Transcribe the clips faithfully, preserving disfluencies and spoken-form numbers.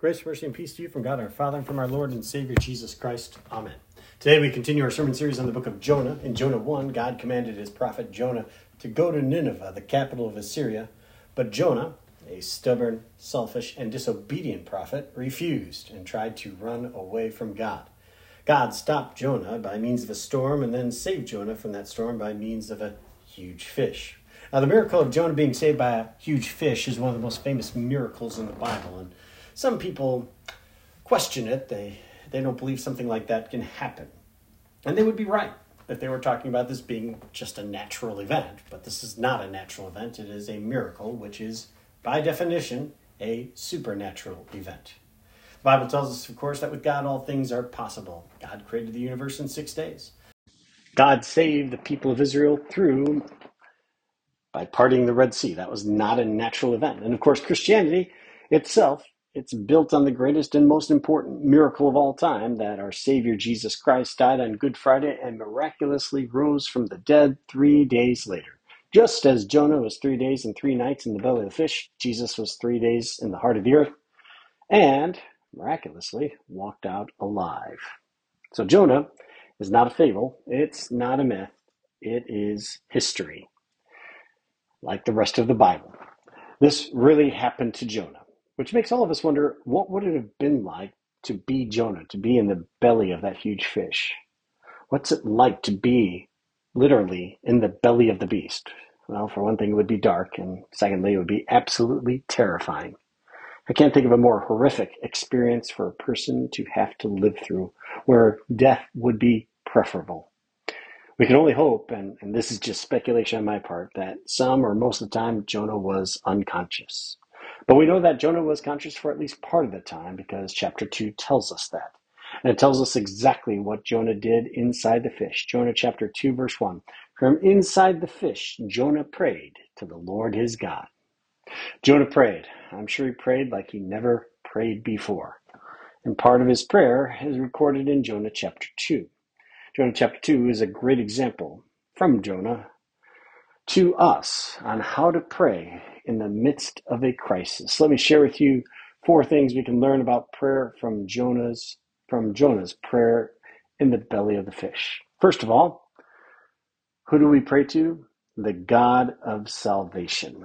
Grace, mercy, and peace to you from God our Father and from our Lord and Savior Jesus Christ. Amen. Today we continue our sermon series on the book of Jonah. In Jonah one, God commanded his prophet Jonah to go to Nineveh, the capital of Assyria. But Jonah, a stubborn, selfish, and disobedient prophet, refused and tried to run away from God. God stopped Jonah by means of a storm and then saved Jonah from that storm by means of a huge fish. Now, the miracle of Jonah being saved by a huge fish is one of the most famous miracles in the Bible, and some people question it. They they don't believe something like that can happen. And they would be right if they were talking about this being just a natural event. But this is not a natural event. It is a miracle, which is, by definition, a supernatural event. The Bible tells us, of course, that with God all things are possible. God created the universe in six days. God saved the people of Israel through by parting the Red Sea. That was not a natural event. And of course, Christianity itself, it's built on the greatest and most important miracle of all time, that our Savior Jesus Christ died on Good Friday and miraculously rose from the dead three days later. Just as Jonah was three days and three nights in the belly of the fish, Jesus was three days in the heart of the earth and miraculously walked out alive. So Jonah is not a fable. It's not a myth. It is history, like the rest of the Bible. This really happened to Jonah, which makes all of us wonder, what would it have been like to be Jonah, to be in the belly of that huge fish? What's it like to be literally in the belly of the beast? Well, for one thing, it would be dark, and secondly, it would be absolutely terrifying. I can't think of a more horrific experience for a person to have to live through, where death would be preferable. We can only hope, and, and this is just speculation on my part, that some or most of the time Jonah was unconscious. But we know that Jonah was conscious for at least part of the time, because chapter two tells us that. And it tells us exactly what Jonah did inside the fish. Jonah chapter two, verse one. From inside the fish, Jonah prayed to the Lord his God. Jonah prayed. I'm sure he prayed like he never prayed before. And part of his prayer is recorded in Jonah chapter two. Jonah chapter two is a great example from Jonah to us on how to pray in the midst of a crisis. Let me share with you four things we can learn about prayer from Jonah's from Jonah's prayer in the belly of the fish. First of all, who do we pray to? The God of salvation.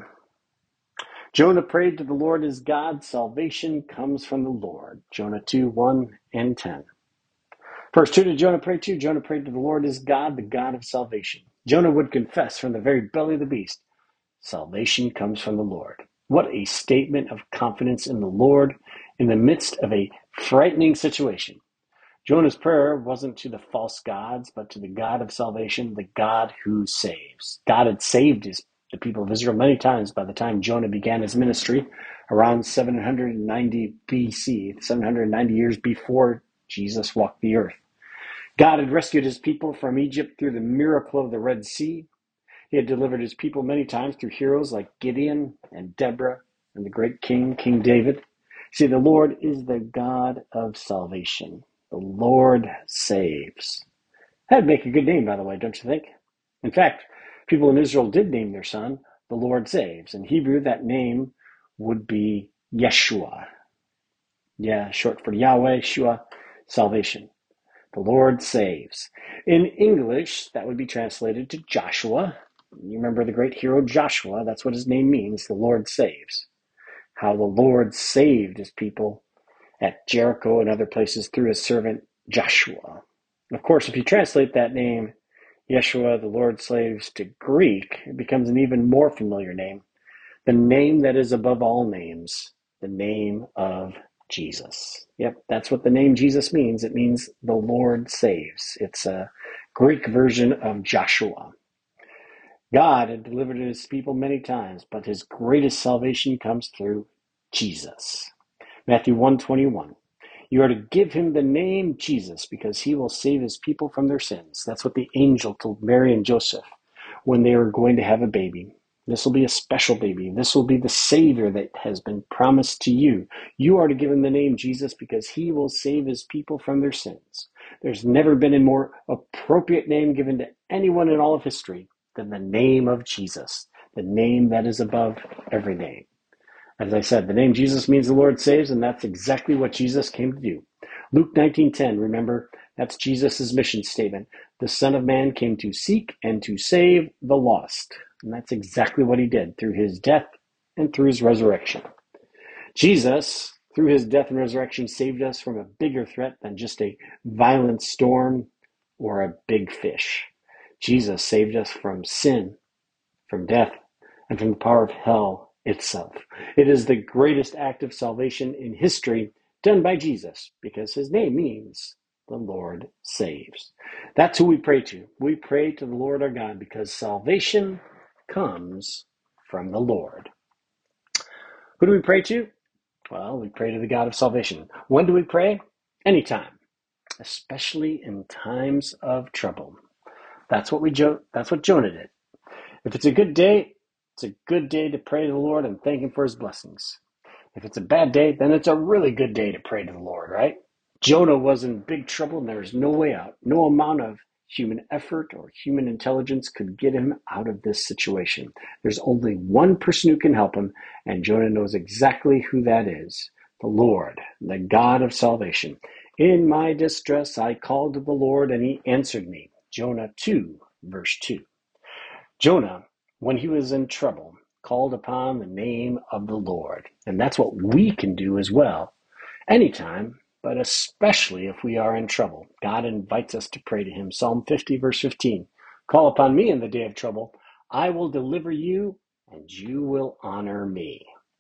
Jonah prayed to the Lord his God. Salvation comes from the Lord. Jonah two, one and ten. Verse two, did Jonah pray to? Jonah prayed to the Lord his God, the God of salvation. Jonah would confess from the very belly of the beast, salvation comes from the Lord. What a statement of confidence in the Lord in the midst of a frightening situation. Jonah's prayer wasn't to the false gods, but to the God of salvation, the God who saves. God had saved his, the people of Israel many times by the time Jonah began his ministry, around seven hundred ninety B C, seven hundred ninety years before Jesus walked the earth. God had rescued his people from Egypt through the miracle of the Red Sea. He had delivered his people many times through heroes like Gideon and Deborah and the great king, King David. See, the Lord is the God of salvation. The Lord saves. That'd make a good name, by the way, don't you think? In fact, people in Israel did name their son, the Lord saves. In Hebrew, that name would be Yeshua. Yeah, short for Yahweh, Shua, salvation. The Lord saves. In English, that would be translated to Joshua. You remember the great hero Joshua. That's what his name means, the Lord saves. How the Lord saved his people at Jericho and other places through his servant Joshua. And of course, if you translate that name, Yeshua, the Lord saves, to Greek, it becomes an even more familiar name. The name that is above all names, the name of Jesus. Yep, that's what the name Jesus means. It means the Lord saves. It's a Greek version of Joshua. God had delivered his people many times, but his greatest salvation comes through Jesus. Matthew one twenty-one. You are to give him the name Jesus because he will save his people from their sins. That's what the angel told Mary and Joseph when they were going to have a baby. This will be a special baby. This will be the Savior that has been promised to you. You are to give him the name Jesus because he will save his people from their sins. There's never been a more appropriate name given to anyone in all of history than the name of Jesus, the name that is above every name. As I said, the name Jesus means the Lord saves, and that's exactly what Jesus came to do. Luke nineteen ten, remember, that's Jesus' mission statement. The Son of Man came to seek and to save the lost. And that's exactly what he did through his death and through his resurrection. Jesus, through his death and resurrection, saved us from a bigger threat than just a violent storm or a big fish. Jesus saved us from sin, from death, and from the power of hell itself. It is the greatest act of salvation in history done by Jesus, because his name means the Lord saves. That's who we pray to. We pray to the Lord our God because salvation comes from the Lord. Who do we pray to? Well, we pray to the God of salvation. When do we pray? Anytime, especially in times of trouble. That's what we jo- that's what Jonah did. If it's a good day, it's a good day to pray to the Lord and thank him for his blessings. If it's a bad day, then it's a really good day to pray to the Lord, right? Jonah was in big trouble and there was no way out. No amount of human effort or human intelligence could get him out of this situation. There's only one person who can help him, and Jonah knows exactly who that is. The Lord, the God of salvation. In my distress, I called to the Lord and he answered me. Jonah two, verse two. Jonah, when he was in trouble, called upon the name of the Lord. And that's what we can do as well, anytime, but especially if we are in trouble. God invites us to pray to him. Psalm fifty, verse fifteen. Call upon me in the day of trouble. I will deliver you, and you will honor me.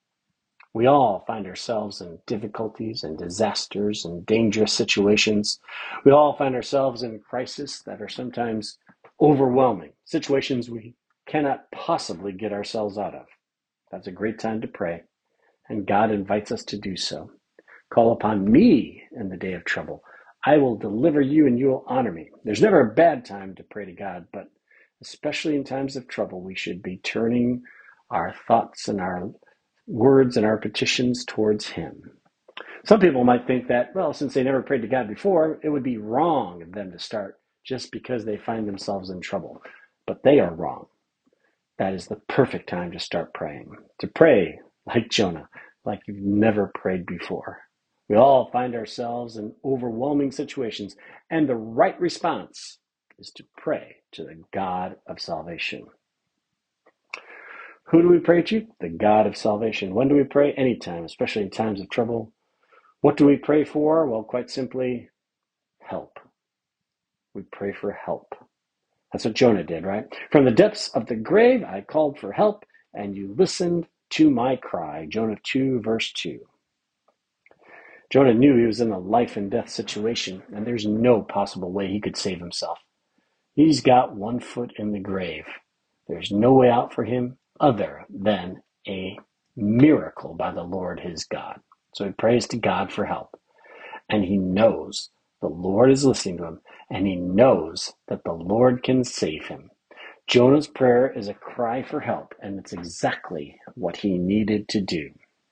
We all find ourselves in difficulties and disasters and dangerous situations. We all find ourselves in crises that are sometimes overwhelming, situations we cannot possibly get ourselves out of. That's a great time to pray, and God invites us to do so. Call upon me in the day of trouble. I will deliver you and you will honor me. There's never a bad time to pray to God, but especially in times of trouble, we should be turning our thoughts and our words and our petitions towards him. Some people might think that, well, since they never prayed to God before, it would be wrong of them to start just because they find themselves in trouble. But they are wrong. That is the perfect time to start praying. To pray like Jonah, like you've never prayed before. We all find ourselves in overwhelming situations, and the right response is to pray to the God of salvation. Who do we pray to? The God of salvation. When do we pray? Anytime, especially in times of trouble. What do we pray for? Well, quite simply, help. We pray for help. That's what Jonah did, right? From the depths of the grave, I called for help, and you listened to my cry. Jonah two, verse two. Jonah knew he was in a life and death situation, and there's no possible way he could save himself. He's got one foot in the grave. There's no way out for him other than a miracle by the Lord his God. So he prays to God for help, and he knows the Lord is listening to him, and he knows that the Lord can save him. Jonah's prayer is a cry for help, and it's exactly what he needed to do.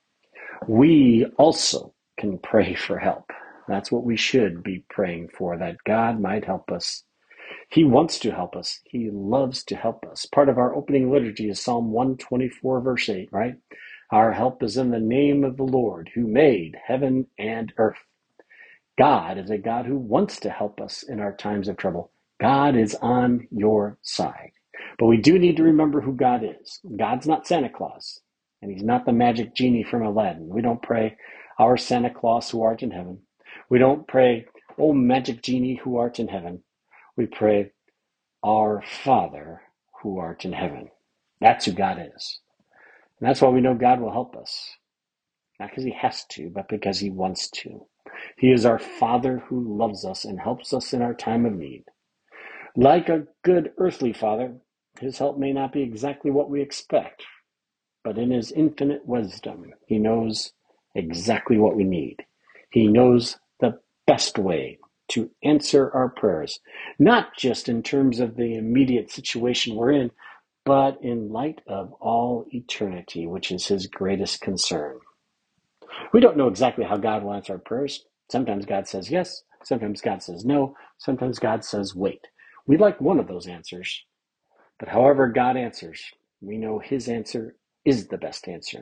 We also can pray for help. That's what we should be praying for, that God might help us. He wants to help us. He loves to help us. Part of our opening liturgy is Psalm one twenty-four, verse eight, right? Our help is in the name of the Lord who made heaven and earth. God is a God who wants to help us in our times of trouble. God is on your side. But we do need to remember who God is. God's not Santa Claus, and he's not the magic genie from Aladdin. We don't pray, our Santa Claus who art in heaven. We don't pray, oh magic genie who art in heaven. We pray, our Father who art in heaven. That's who God is. And that's why we know God will help us. Not because he has to, but because he wants to. He is our Father who loves us and helps us in our time of need. Like a good earthly father, his help may not be exactly what we expect, but in his infinite wisdom, he knows exactly what we need. He knows the best way to answer our prayers, not just in terms of the immediate situation we're in, but in light of all eternity, which is his greatest concern. We don't know exactly how God will answer our prayers. Sometimes God says yes, sometimes God says no, sometimes God says wait. We like one of those answers, but however God answers, we know his answer is the best answer.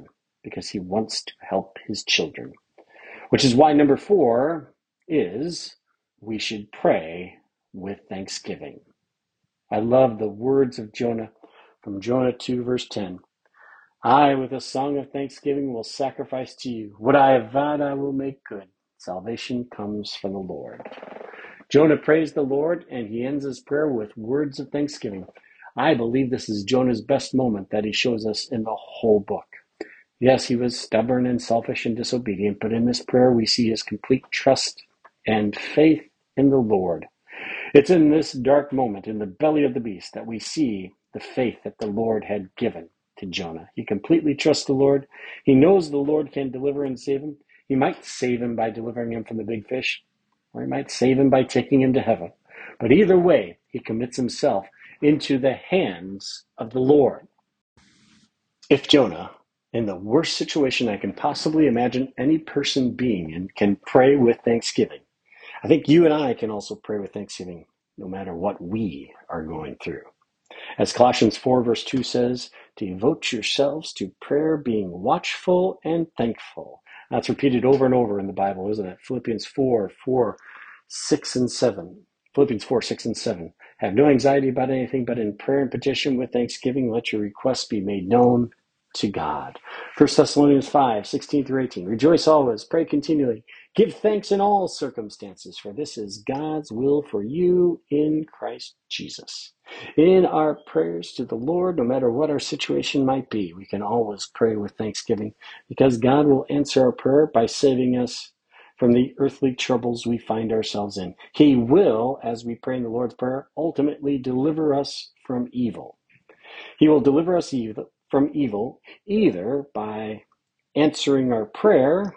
because he wants to help his children. Which is why number four is we should pray with thanksgiving. I love the words of Jonah from Jonah two, verse ten. I, with a song of thanksgiving, will sacrifice to you. What I have vowed I will make good. Salvation comes from the Lord. Jonah praised the Lord, and he ends his prayer with words of thanksgiving. I believe this is Jonah's best moment that he shows us in the whole book. Yes, he was stubborn and selfish and disobedient, but in this prayer we see his complete trust and faith in the Lord. It's in this dark moment, in the belly of the beast, that we see the faith that the Lord had given to Jonah. He completely trusts the Lord. He knows the Lord can deliver and save him. He might save him by delivering him from the big fish, or he might save him by taking him to heaven. But either way, he commits himself into the hands of the Lord. If Jonah, in the worst situation I can possibly imagine any person being in, can pray with thanksgiving, I think you and I can also pray with thanksgiving no matter what we are going through. As Colossians four verse two says, devote yourselves to prayer, being watchful and thankful. That's repeated over and over in the Bible, isn't it? Philippians four, four, six, and seven. Philippians four, six, and seven. Have no anxiety about anything, but in prayer and petition with thanksgiving, let your requests be made known to God. First Thessalonians five, sixteen through eighteen. Rejoice always, pray continually. Give thanks in all circumstances, for this is God's will for you in Christ Jesus. In our prayers to the Lord, no matter what our situation might be, we can always pray with thanksgiving, because God will answer our prayer by saving us from the earthly troubles we find ourselves in. He will, as we pray in the Lord's Prayer, ultimately deliver us from evil. He will deliver us evil, from evil either by answering our prayer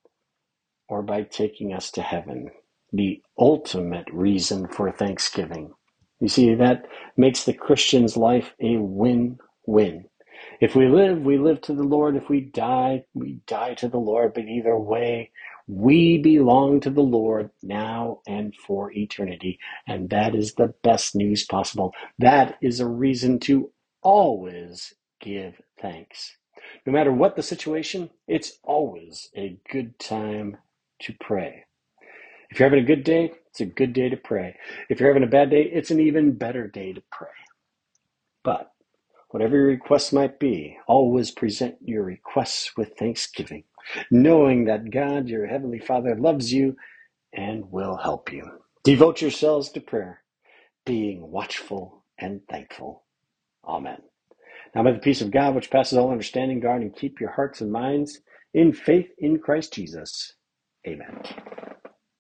or by taking us to heaven. The ultimate reason for thanksgiving. You see, that makes the Christian's life a win-win. If we live, we live to the Lord. If we die, we die to the Lord. But either way, we belong to the Lord now and for eternity. And that is the best news possible. That is a reason to always give thanks. No matter what the situation, it's always a good time to pray. If you're having a good day, it's a good day to pray. If you're having a bad day, it's an even better day to pray. But whatever your requests might be, always present your requests with thanksgiving, knowing that God, your Heavenly Father, loves you and will help you. Devote yourselves to prayer, being watchful and thankful. Amen. Now may the peace of God, which passes all understanding, guard and keep your hearts and minds in faith in Christ Jesus. Amen.